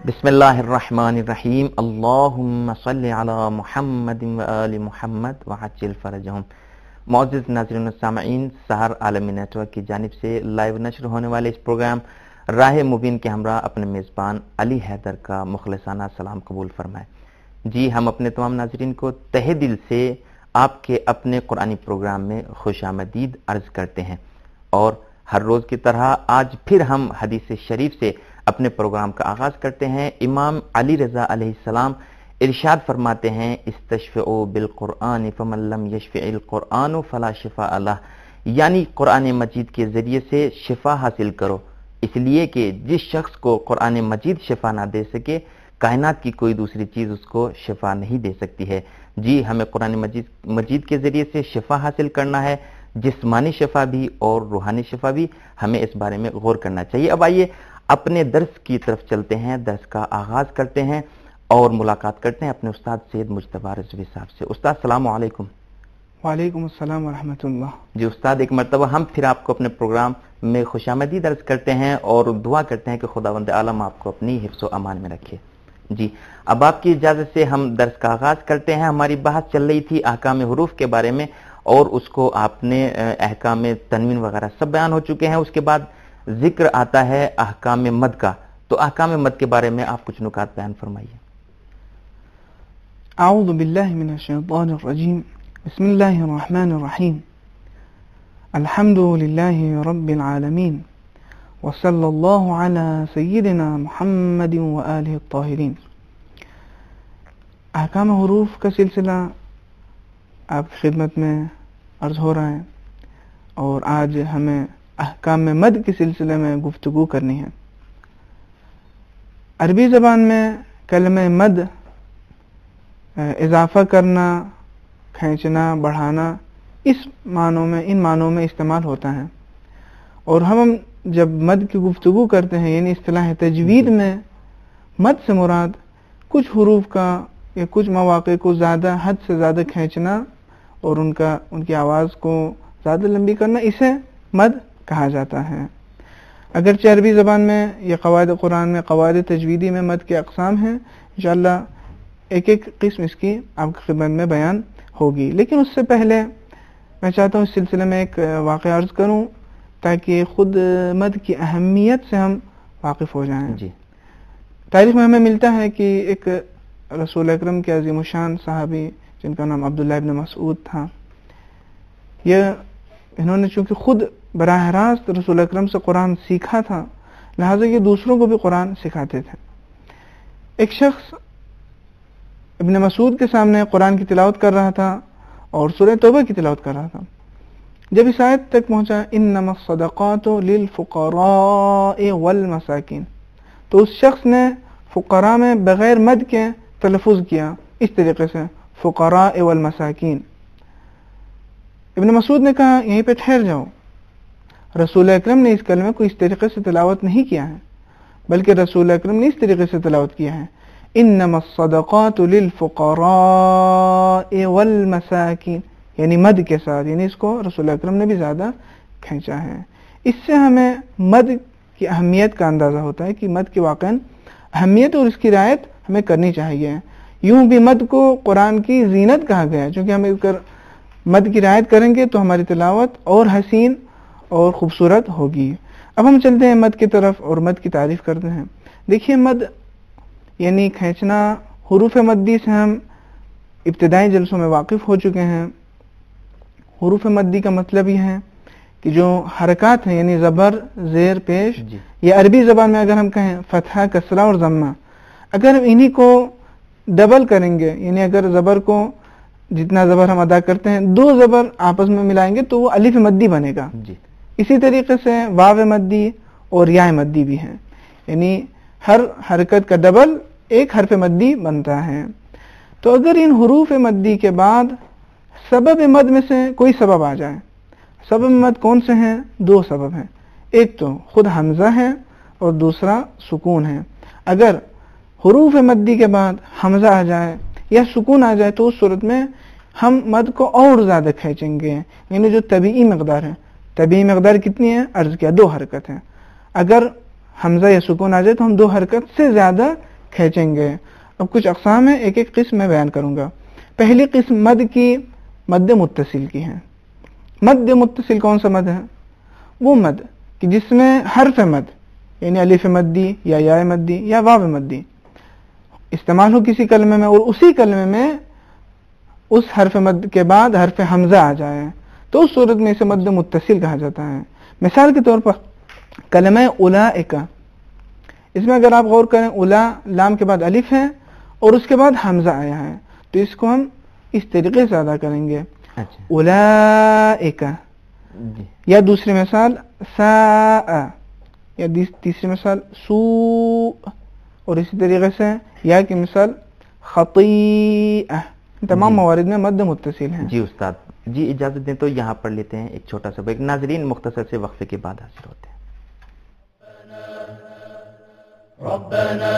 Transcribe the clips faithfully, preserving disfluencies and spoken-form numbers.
بسم اللہ الرحمن الرحیم اللہم صلی علی محمد و آل محمد وعجل فرجہم۔ معزز ناظرین و سامعین، سحر عالمی نیٹ ورک کی جانب سے لائیو نشر ہونے والے اس پروگرام راہ مبین کے ہمراہ اپنے میزبان علی حیدر کا مخلصانہ سلام قبول فرمائے۔ جی، ہم اپنے تمام ناظرین کو تہہ دل سے آپ کے اپنے قرآنی پروگرام میں خوش آمدید عرض کرتے ہیں، اور ہر روز کی طرح آج پھر ہم حدیث شریف سے اپنے پروگرام کا آغاز کرتے ہیں۔ امام علی رضا علیہ السلام ارشاد فرماتے ہیں، استشفعوا بالقرآن فمن لم یشفع القرآن فلا شفاء لہ، یعنی قرآن مجید کے ذریعے سے شفا حاصل کرو، اس لیے کہ جس شخص کو قرآن مجید شفا نہ دے سکے، کائنات کی کوئی دوسری چیز اس کو شفا نہیں دے سکتی ہے۔ جی، ہمیں قرآن مجید مجید کے ذریعے سے شفا حاصل کرنا ہے، جسمانی شفا بھی اور روحانی شفا بھی، ہمیں اس بارے میں غور کرنا چاہیے۔ اب آئیے اپنے درس کی طرف چلتے ہیں، درس کا آغاز کرتے ہیں اور ملاقات کرتے ہیں اپنے استاد سید مجتبیٰ رضوی صاحب سے۔ استاد السلام علیکم۔ وعلیکم السلام ورحمۃ اللہ۔ جی استاد، ایک مرتبہ ہم پھر آپ کو اپنے پروگرام میں خوش آمدید عرض کرتے ہیں اور دعا کرتے ہیں کہ خداوند عالم آپ کو اپنی حفظ و امان میں رکھے۔ جی، اب آپ کی اجازت سے ہم درس کا آغاز کرتے ہیں۔ ہماری بحث چل رہی تھی احکام حروف کے بارے میں، اور اس کو آپ نے احکام تنوین وغیرہ سب بیان ہو چکے ہیں۔ اس کے بعد ذکر آتا ہے احکام مد کا، تو احکام مد کے بارے میں آپ کچھ نکات بیان فرمائیے۔ اعوذ باللہ من الشیطان الرجیم، بسم اللہ الرحمن الرحیم، الحمد للہ رب العالمین، وصلی اللہ علی سیدنا محمد وآلہ الطاہرین۔ احکام حروف کا سلسلہ آپ کی خدمت میں عرض ہو رہا ہے، اور آج ہمیں احکام مد کے سلسلے میں گفتگو کرنی ہے۔ عربی زبان میں کلمہ مد اضافہ کرنا، کھینچنا، بڑھانا، اس معنوں میں ان معنوں میں استعمال ہوتا ہے، اور ہم جب مد کی گفتگو کرتے ہیں یعنی اصطلاح تجوید میں مد سے مراد کچھ حروف کا یا کچھ مواقع کو زیادہ حد سے زیادہ کھینچنا اور ان کا ان کی آواز کو زیادہ لمبی کرنا، اسے مد کہا جاتا ہے۔ اگرچہ عربی زبان میں یا قواعد قرآن میں، قواعد تجویدی میں مد کے اقسام ہیں، انشاءاللہ ایک ایک قسم اس کی آپ کی خدمت میں بیان ہوگی، لیکن اس سے پہلے میں چاہتا ہوں اس سلسلے میں ایک واقعہ عرض کروں تاکہ خود مد کی اہمیت سے ہم واقف ہو جائیں۔ جی، تاریخ میں ہمیں ملتا ہے کہ ایک رسول اکرم کے عظیم الشان صحابی جن کا نام عبداللہ ابن مسعود تھا، یہ انہوں نے چونکہ خود براہ راست رسول اکرم سے قرآن سیکھا تھا، لہٰذا یہ دوسروں کو بھی قرآن سکھاتے تھے۔ ایک شخص ابن مسعود کے سامنے قرآن کی تلاوت کر رہا تھا اور سورہ توبہ کی تلاوت کر رہا تھا۔ جب اس آیت تک پہنچا انما الصدقات للفقراء والمساکین، تو اس شخص نے فقراء میں بغیر مد کے تلفظ کیا اس طریقے سے، فقراء والمساکین۔ ابن مسعود نے کہا یہیں پہ ٹھہر جاؤ، رسول اکرم نے اس کلمے کو اس طریقے سے تلاوت نہیں کیا ہے، بلکہ رسول اکرم نے اس طریقے سے تلاوت کیا ہے، انما الصدقات للفقراء والمساکین، یعنی مد کے ساتھ، یعنی اس کو رسول اکرم نے بھی زیادہ کھینچا ہے۔ اس سے ہمیں مد کی اہمیت کا اندازہ ہوتا ہے کہ مد کی واقعاً اہمیت اور اس کی رعایت ہمیں کرنی چاہیے۔ یوں بھی مد کو قرآن کی زینت کہا گیا ہے، چونکہ ہم اس کر مد کی رعایت کریں گے تو ہماری تلاوت اور حسین اور خوبصورت ہوگی۔ اب ہم چلتے ہیں مد کی طرف اور مد کی تعریف کرتے ہیں۔ دیکھیے، مد یعنی کھینچنا، حروف مدی سے ہم ابتدائی جلسوں میں واقف ہو چکے ہیں۔ حروف مدی کا مطلب یہ ہے کہ جو حرکات ہیں یعنی زبر، زیر، پیش، جی، یا عربی زبان میں اگر ہم کہیں فتحہ، کسرہ اور ضمہ، اگر انہی کو ڈبل کریں گے، یعنی اگر زبر کو جتنا زبر ہم ادا کرتے ہیں دو زبر آپس میں ملائیں گے تو وہ الف مدی بنے گا۔ جی، اسی طریقے سے واو مدی اور یا مدی بھی ہیں، یعنی ہر حرکت کا ڈبل ایک حرف مدی بنتا ہے۔ تو اگر ان حروف مدی کے بعد سبب مد میں سے کوئی سبب آ جائے، سبب مد کون سے ہیں؟ دو سبب ہیں، ایک تو خود حمزہ ہے اور دوسرا سکون ہے۔ اگر حروف مدی کے بعد حمزہ آ جائے یا سکون آ جائے تو اس صورت میں ہم مد کو اور زیادہ کھینچیں گے، یعنی جو طبیعی مقدار ہے۔ طبیعی مقدار کتنی ہے؟ عرض کیا، دو حرکت ہیں۔ اگر حمزہ یا سکون آ جائے تو ہم دو حرکت سے زیادہ کھینچیں گے. اب کچھ اقسام ہیں, ایک ایک قسم میں بیان کروں گا. پہلی قسم مد کی مد متصل کی ہے. مد متصل کون سا مد ہے؟ وہ مد کہ جس میں حرف مد یعنی الف مدی یا یا مدی یا واو مدی استعمال ہو کسی کلمے میں اور اسی کلمے میں اس حرف مد کے بعد حرف حمزہ آ جائے تو اس صورت میں اسے مد متصل کہا جاتا ہے. مثال کے طور پر کلمہ اولئک, اس میں اگر آپ غور کریں اولا لام کے بعد الف ہے اور اس کے بعد حمزہ آیا ہے تو اس کو ہم اس طریقے سے ادا کریں گے. اولئک. یا دوسری مثال ساء, یا تیسری مثال سوء, اور اسی طریقے سے یا کی مثال خطیئہ. تمام موارد میں مد متصل ہیں. جی استاد, جی اجازت دیں تو یہاں پڑھ لیتے ہیں ایک چھوٹا سا بریک. ناظرین مختصر سے وقفے کے بعد حاضر ہوتے ہیں. ربنا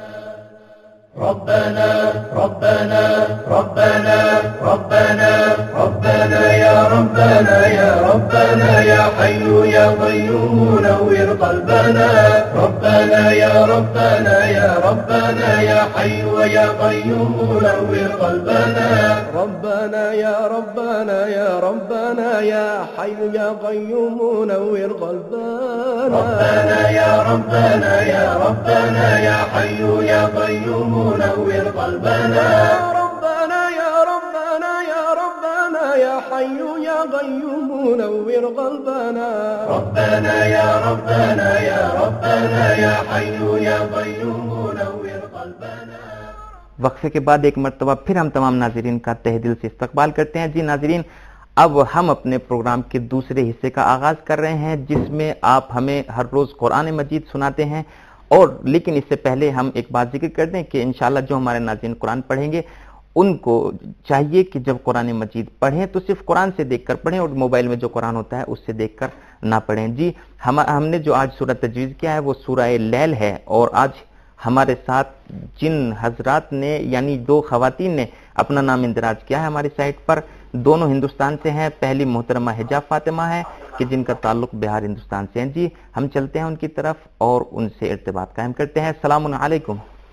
ربنا ربنا ربنا ربنا ربنا يا ربنا يا ربنا يا حي يا قيوم نور قلبنا. ربنا يا ربنا يا ربنا يا حي يا قيوم نور قلبنا. ربنا يا ربنا يا ربنا يا حي يا قيوم نور قلبنا. ربنا يا ربنا يا ربنا يا حي يا قيوم نور قلبنا. ربنا يا ربنا يا ربنا يا حي يا قيوم نور قلبنا. ربنا يا ربنا يا ربنا يا حي يا قيوم نور قلبنا. وقفے کے بعد ایک مرتبہ پھر ہم تمام ناظرین کا تہ دل سے استقبال کرتے ہیں. جی ناظرین, اب ہم اپنے پروگرام کے دوسرے حصے کا آغاز کر رہے ہیں جس میں آپ ہمیں ہر روز قرآن مجید سناتے ہیں. اور لیکن اس سے پہلے ہم ایک بات ذکر کر دیں کہ انشاءاللہ جو ہمارے ناظرین قرآن پڑھیں گے ان کو چاہیے کہ جب قرآن مجید پڑھیں تو صرف قرآن سے دیکھ کر پڑھیں اور موبائل میں جو قرآن ہوتا ہے اس سے دیکھ کر نہ پڑھیں. جی ہم ہم نے جو آج سورہ تجویز کیا ہے وہ سورہ لیل ہے, اور آج ہمارے ساتھ جن حضرات نے یعنی دو خواتین نے اپنا نام اندراج کیا ہے ہماری سائٹ پر, دونوں ہندوستان سے ہیں. پہلی محترمہ حجاب فاطمہ ہے کہ جن کا تعلق بہار ہندوستان سے ہیں. جی ہم چلتے ہیں ان کی طرف اور ان سے ارتباط قائم کرتے ہیں. السلام علیکم.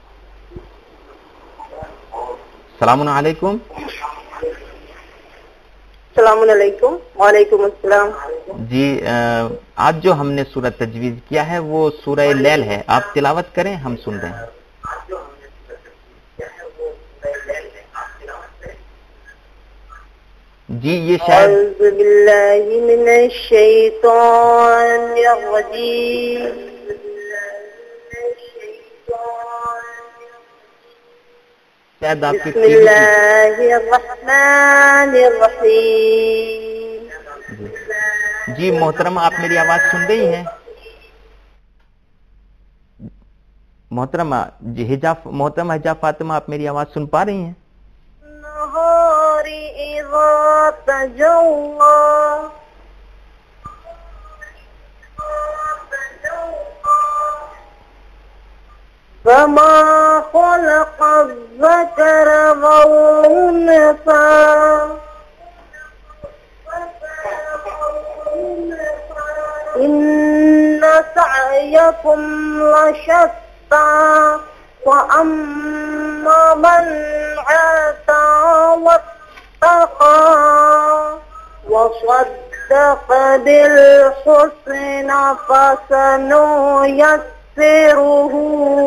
السلام علیکم. السلام علیکم. وعلیکم السلام. جی آج جو ہم نے سورہ تجویز کیا ہے وہ سورہ لیل ہے, آپ تلاوت کریں, ہم سن رہے ہیں. جی یہ شاید اعوذ باللہ من الشیطان الرجیم. شاید آپ کی بسم اللہ الرحمن الرحیم. جی محترمہ آپ میری آواز سن رہی ہیں؟ محترمہ جی حجاب محترمہ حجاب فاطمہ آپ میری آواز سن پا رہی ہیں؟ نہار اذا تجلی فما خلق الذکر والانثى ان سعیکم لشتی وَأَمَّا مَنْ آتَى وَاتَّقَى وَصَدَّقَ بِالْحُسْنَى فَسَنُيَسِّرُهُ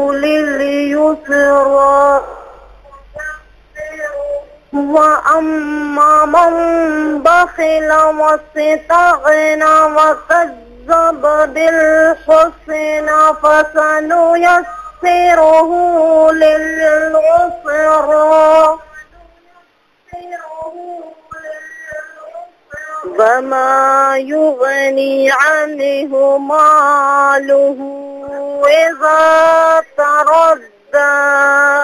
لِلْيُسْرَى وَأَمَّا مَنْ بَخِلَ وَاسْتَغْنَى وَكَذَّبَ بِالْحُسْنَى فَسَنُيَسِّرُهُ سِرُهُ لِلْعُسْرَى وَمَا يُغْنِي عَنْهُ مَالُهُ إِذَا تَرَدَّى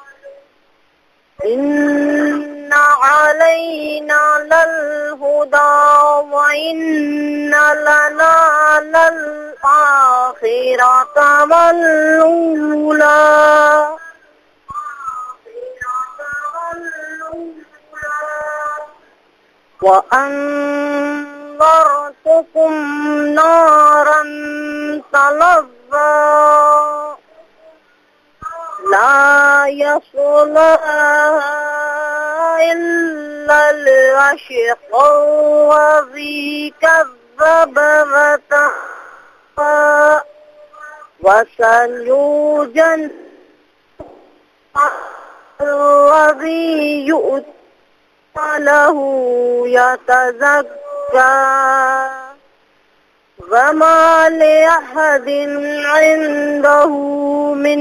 إِنَّ عَلَيْنَا لَلْهُدَى وَإِنَّ لَنَا لَلْآخِرَةَ وَالْأُولَى وَأَنذَرْتُكُمْ نَارًا تَلَظَّى لَا يصلاها إلا الأشقى الذي كذب وتولى وسيجنبها الذي يؤتى له يتزكى وما لأحد عنده من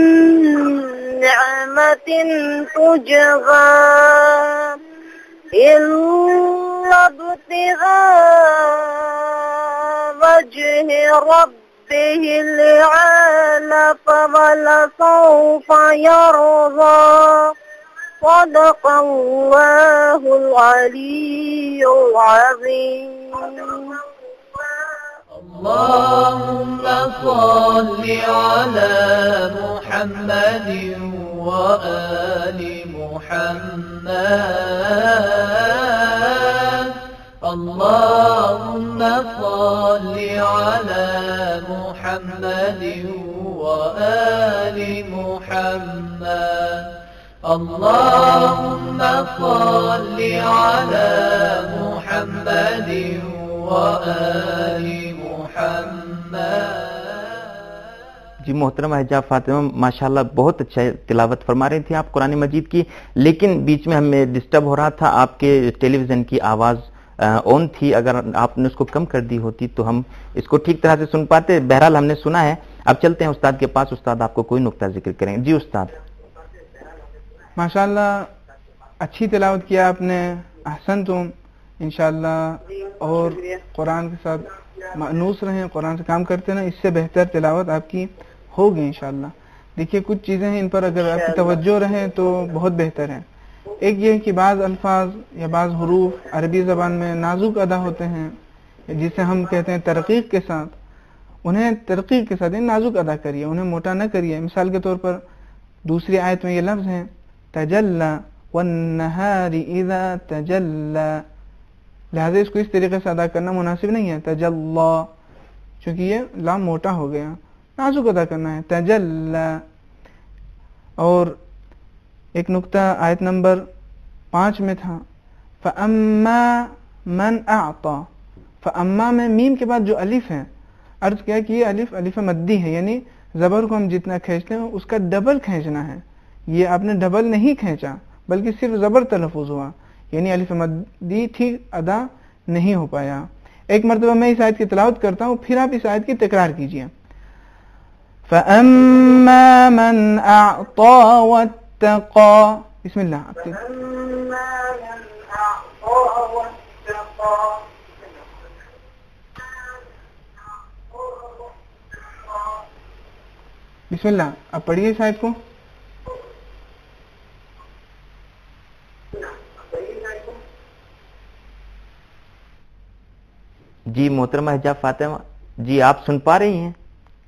نعمة تجزى إلا ابتغاء وجه ربه الأعلى فلسوف يرضى صدق الله العلي العظيم. اللهم صل على محمد وآل محمد. اللهم صل على محمد وآل محمد. اللهم صل على محمد وآل محمد. جی محترم حجاب فاطمہ ماشاءاللہ بہت اچھا تلاوت فرما رہی تھی آپ قرآن مجید کی، لیکن بیچ میں ہمیں ڈسٹرب ہو رہا تھا، آپ کے ٹیلی ویژن کی آواز آن تھی، اگر آپ نے اس کو کم کر دی ہوتی تو ہم اس کو ٹھیک طرح سے سن پاتے. بہرحال ہم نے سنا ہے، اب چلتے ہیں استاد کے پاس، استاد آپ کو کوئی نقطہ ذکر کریں. جی استاد. ماشاءاللہ اچھی تلاوت کیا آپ نے، احسنتم انشاءاللہ، اور قرآن کے ساتھ مانوس رہیں، قرآن سے کام کرتے رہیں، اس سے بہتر تلاوت آپ کی ہوگی انشاءاللہ. دیکھیے کچھ چیزیں ہیں ان پر اگر آپ کی توجہ رہے تو بہت بہتر ہے. ایک یہ کہ بعض الفاظ یا بعض حروف عربی زبان میں نازک ادا ہوتے ہیں، جسے ہم کہتے ہیں ترقیق کے ساتھ، انہیں ترقیق کے ساتھ نازک ادا کریے، انہیں موٹا نہ کریے. مثال کے طور پر دوسری آیت میں یہ لفظ ہیں تجلی والنہار اذا تجلی، لہذا اس کو اس طریقے سے ادا کرنا مناسب نہیں ہے تجلی، چونکہ یہ لام موٹا ہو گیا، نازک ادا کرنا ہے تجلی. اور ایک نقطہ آیت نمبر پانچ میں تھا فَأَمَّا مَنْ أَعْطَى، فَأَمَّا میں میم کے بعد جو الف ہے، عرض کیا کہ یہ الف الف مدی ہے، یعنی زبر کو ہم جتنا کھینچتے ہیں اس کا ڈبل کھینچنا ہے. یہ آپ نے ڈبل نہیں کھینچا بلکہ صرف زبر تلفظ ہوا، یعنی الف مدی ٹھیک ادا نہیں ہو پایا. ایک مرتبہ میں اس آیت کی تلاوت کرتا ہوں، پھر آپ اس آیت کی تکرار کیجئے. فَأَمَّا مَنْ أَعْطَى وَاتَّقَى. بسم اللہ. بسم اللہ. اب پڑھیے اس آیت کو. جی محترمہ حجاب فاطمہ جی آپ سن پا رہی ہیں؟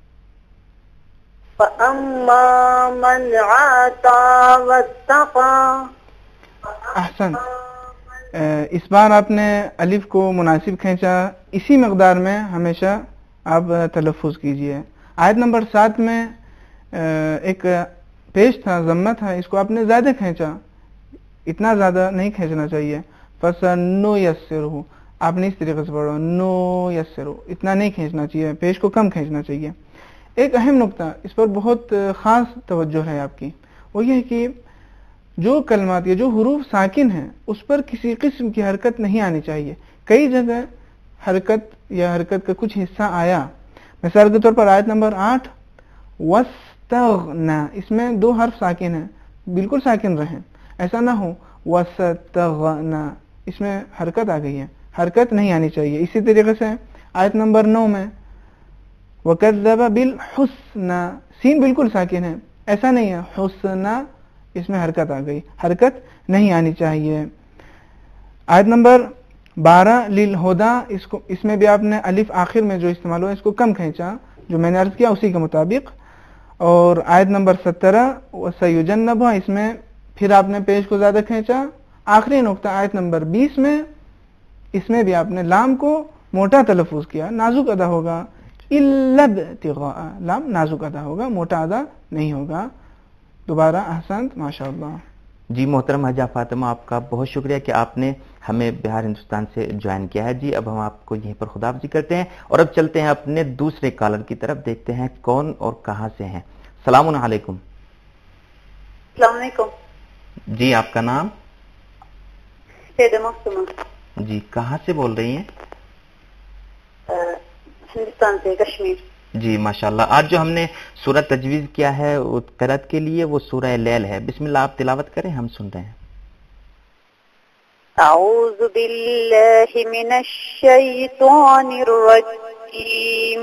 فَأَمَّا مَنْ عَاتَى وَاتَّقَى. احسن. اس بار آپ نے الف کو مناسب کھینچا، اسی مقدار میں ہمیشہ آپ تلفظ کیجئے. آیت نمبر سات میں ایک پیش تھا، ضمہ تھا، اس کو آپ نے زیادہ کھینچا، اتنا زیادہ نہیں کھینچنا چاہیے. فَسَنُّيَسِّرُهُ، آپ نے اس طریقے سے پڑھو نو یسرو، اتنا نہیں کھینچنا چاہیے، پیش کو کم کھینچنا چاہیے. ایک اہم نقطہ اس پر بہت خاص توجہ ہے آپ کی، وہ یہ ہے کہ جو کلمات یا جو حروف ساکن ہیں اس پر کسی قسم کی حرکت نہیں آنی چاہیے. کئی جگہ حرکت یا حرکت کا کچھ حصہ آیا، مثال کے طور پر آیت نمبر آٹھ وَاسْتَغْنَا، اس میں دو حرف ساکن ہیں، بالکل ساکن رہیں، ایسا نہ ہو وَاسْتَغْنَا اس میں حرکت آ گئی ہے، حرکت نہیں آنی چاہیے. اسی طریقے سے آیت نمبر نو میں وَكَذَّبَ بِالْحُسْنَى، سین بالکل ساکن ہے، ایسا نہیں ہے حسنہ، اس میں حرکت آ گئی، حرکت نہیں آنی چاہیے. آیت نمبر بارہ لِلْہُدَى، اس کو اس میں بھی آپ نے الف آخر میں جو استعمال ہوا اس کو کم کھینچا، جو میں نے عرض کیا اسی کے مطابق. اور آیت نمبر سترہ وَسَيُجَنَّبُهَا، اس میں پھر آپ نے پیش کو زیادہ کھینچا. آخری نقطہ آیت نمبر بیس میں، اس میں بھی آپ نے لام کو موٹا تلفظ کیا، نازک ادا ہوگا. إِلَّا ابْتِغَاءَ، لام نازک ادا ہوگا، موٹا ادا نہیں ہوگا. دوبارہ احسنت ماشاءاللہ. جی محترم حاجہ فاطمہ، آپ کا بہت شکریہ کہ آپ نے ہمیں بہار ہندوستان سے جوائن کیا ہے. جی اب ہم آپ کو یہیں پر خداحافظی کرتے ہیں اور اب چلتے ہیں اپنے دوسرے کالر کی طرف، دیکھتے ہیں کون اور کہاں سے ہیں. السلام علیکم. السلام علیکم. جی آپ کا نام؟ سیدہ معصومہ. جی کہاں سے بول رہی ہیں؟ ہندوستان سے، کشمیر. جی ماشاءاللہ. آج جو ہم نے سورہ تجویز کیا ہے قرأت کے لیے وہ سورہ لیل ہے. بسم اللہ، آپ تلاوت کریں، ہم سن رہے ہیں. اعوذ باللہ من الشیطان الرجیم.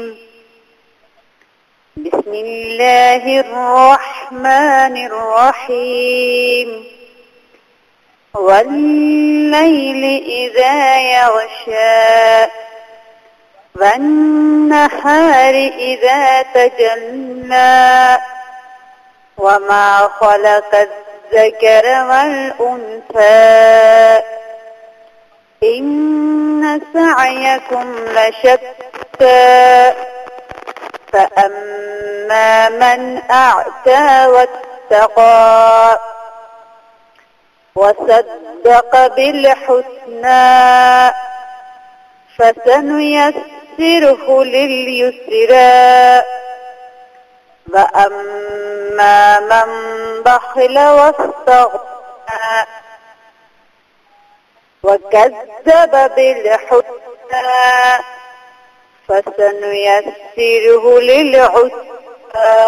بسم اللہ الرحمن الرحیم. واللیل اذا یغشا والنهار إذا تجلى وما خلق الذكر والأنثى إن سعيكم لشتى فأما من أعتى واتقى وصدق بالحسنى فسنيسره لليسرى وأما من بخل واستغنى وكذب بالحسنى فسنيسره للعسرى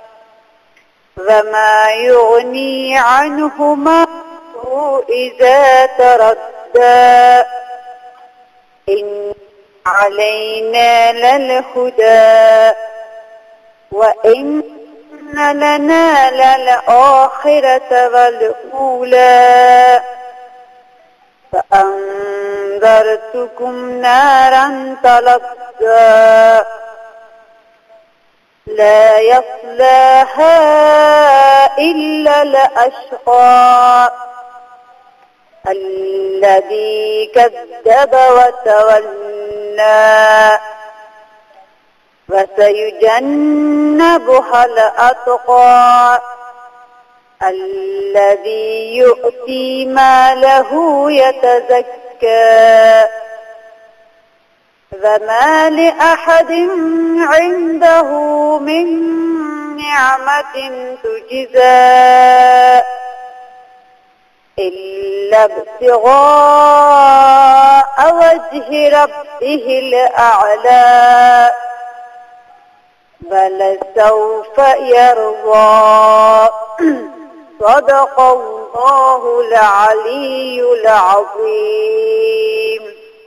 وما يغني عنه ماله إذا تردى إن علينا للهدى وإن لنا للآخرة والأولى فأنذرتكم نارا تلظى لا يصلاها إلا الأشقى الذي كذب وتولى وسيجنبها الأتقى الذي يؤتي ماله يتزكى وما لأحد عنده من نعمة تجزى إلا ابتغاء وجه ربه الأعلى ولسوف يرضى صدق الله العلي العظيم.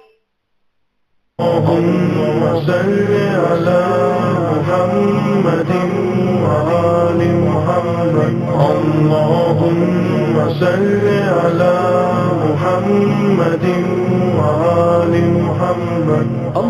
اللهم صل على محمد وآل محمد. اللهم صل على محمد وآل محمد.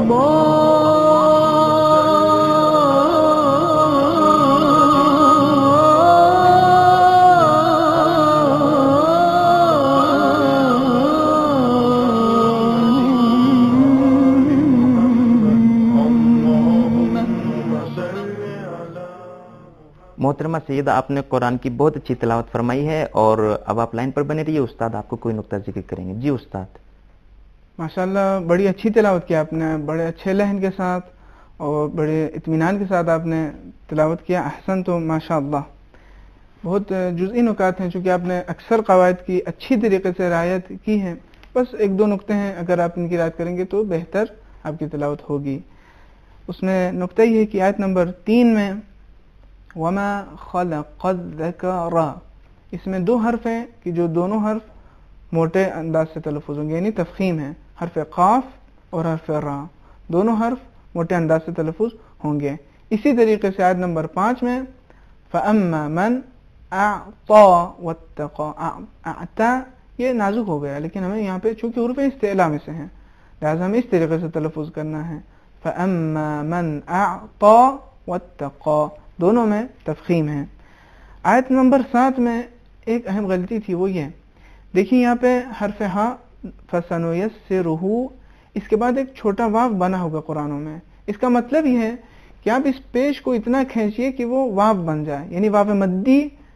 محترمہ سیدہ، آپ نے قرآن کی بہت اچھی تلاوت فرمائی ہے اور اب آپ لائن پر بنے رہیے. استاد آپ کو کوئی نقطہ ذکر کریں گے. جی استاد. ماشاءاللہ بڑی اچھی تلاوت کی آپ نے، بڑے اچھے لہن کے ساتھ اور بڑے اطمینان کے ساتھ آپ نے تلاوت کیا. احسن تو ماشاءاللہ. بہت جزئی نکات ہیں، چونکہ آپ نے اکثر قواعد کی اچھی طریقے سے رعایت کی ہے. بس ایک دو نقطے ہیں، اگر آپ ان کی رعایت کریں گے تو بہتر آپ کی تلاوت ہوگی. اس میں نقطہ یہ ہے کہ آیت نمبر تین میں وما خلق الذکر، اس میں دو حرف ہیں کہ جو دونوں حرف موٹے انداز سے تلفظ ہوں گے، یعنی تفخیم ہے. حرف قاف اور حرف را، دونوں حرف موٹے انداز سے تلفظ ہوں گے. اسی طریقے سے آیت نمبر پانچ میں فَأَمَّا مَنْ أَعْطَى وَاتَّقَى، اعطا یہ نازک ہو گیا، لیکن ہمیں یہاں پہ چونکہ حروف استعلا میں سے ہیں لہذا ہمیں اس طریقے سے تلفظ کرنا ہے. فَأَمَّا مَنْ أَعْطَى وَاتَّقَى، دونوں میں تفخیم ہے. آیت نمبر سات میں ایک اہم غلطی تھی، وہ یہ دیکھیں یہاں پہ حرف ہا فَسَنُيَسِّرُهُ، اس کے بعد ایک چھوٹا واو بنا ہوگا قرآنوں میں. اس کا مطلب یہ ہے کہ آپ اس پیش کو اتنا کھینچیے کہ وہ واو بن جائے، یعنی واو مدی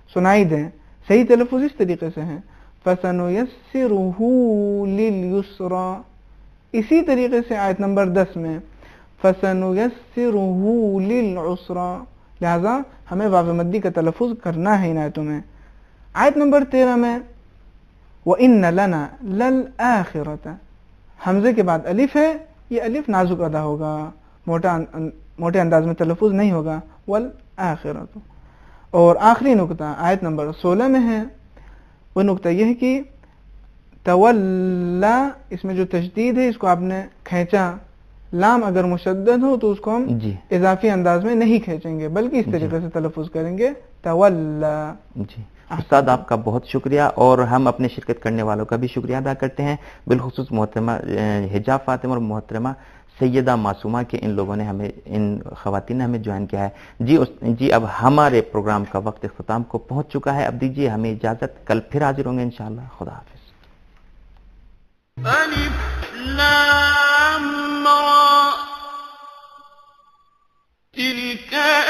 سنائی دیں. صحیح تلفظ اس طریقے سے ہے فَسَنُيَسِّرُهُ لِلْيُسْرَى. اسی طریقے سے آیت نمبر دس میں فَسَنُيَسِّرُهُ لِلْعُسْرَى. لہذا ہمیں واو مدی کا تلفظ کرنا ہے ان آیتوں میں. آیت نمبر تیرہ میں وَإِنَّ لَنَا لَلْآخِرَةَ. حمزے کے بعد الف ہے, یہ الف نازک ادا ہوگا, موٹا موٹے انداز میں تلفظ نہیں ہوگا. وَالْآخِرَةُ. اور آخری نقطہ آیت نمبر سولہ میں ہے, وہ نقطہ یہ ہے کہ تولا, اس میں جو تشدید ہے اس کو آپ نے کھینچا, لام اگر مشدد ہو تو اس کو ہم جی اضافی انداز میں نہیں کھینچیں گے بلکہ اس طریقے سے تلفظ کریں گے تولا. جی استاد آپ کا بہت شکریہ, اور ہم اپنے شرکت کرنے والوں کا بھی شکریہ ادا کرتے ہیں, بالخصوص محترمہ حجاب فاطمہ اور محترمہ سیدہ معصومہ کے ان لوگوں نے ہمیں, ان خواتین نے ہمیں جوائن کیا ہے. جی جی اب ہمارے پروگرام کا وقت اختتام کو پہنچ چکا ہے, اب دیجیے ہمیں اجازت, کل پھر حاضر ہوں گے انشاءاللہ. خدا حافظ. الف لام را تلك